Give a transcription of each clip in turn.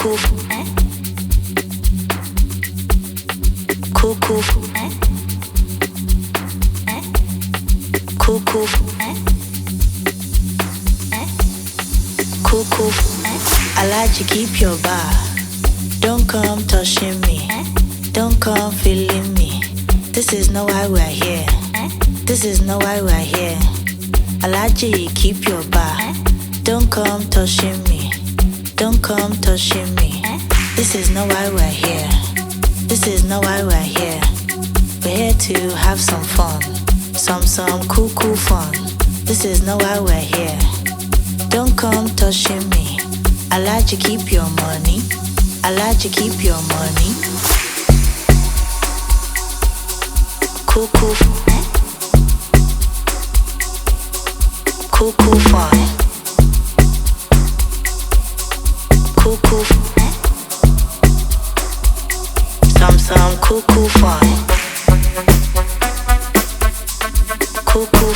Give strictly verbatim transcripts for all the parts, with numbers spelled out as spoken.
Cuckoo, cuckoo, cuckoo, cuckoo. I like to keep your bar. Don't come touching me. Don't come feeling me. This is not why we're here. This is not why we're here. I like to keep your bar. Don't come touching me. Don't come touching me. This is not why we're here. This is not why we're here. We're here to have some fun. Some, some cool, cool fun. This is not why we're here. Don't come touching me. I like to keep your money. I like to keep your money. Cool, cool. Cool, cool fun. Cool, cool. Some, some cool, cool fun. Cool, cool.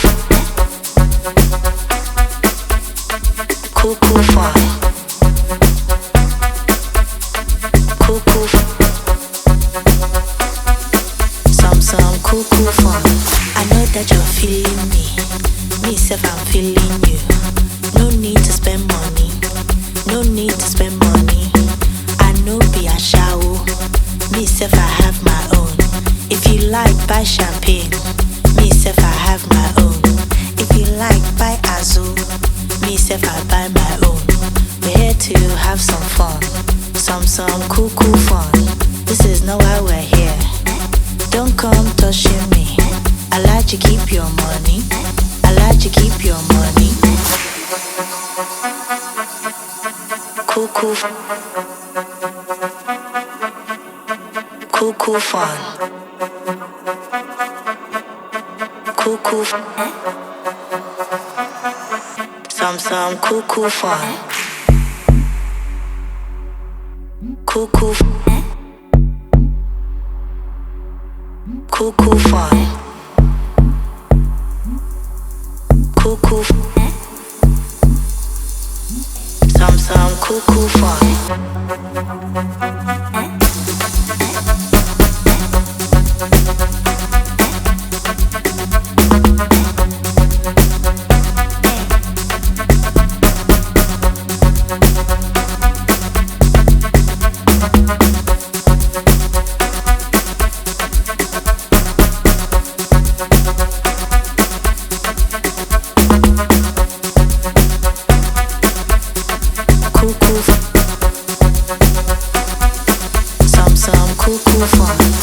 Cool, cool fun. Cool, cool. Some, some cool, cool fun. I know that you're feeling me. Me self, I'm feeling you. No need to spend money. No need to spend money. I know be a shower. Me self, I have my own. If you like, buy champagne. Me self, I have my own. If you like, buy Azul. Me self, I buy my own. We're here to have some fun. Some, some cool, cool fun. This is not why we're here. Don't come touching me. I like to keep your money. I like to keep your money. Cool, cool. Cool, cool fun. Cool, cool. Some, some cool, cool fun. Cool, cool. Cool, cool fun. Cool, cool. Some, some cool, cool fun. Cool, cool. Some, some cool, cool fun.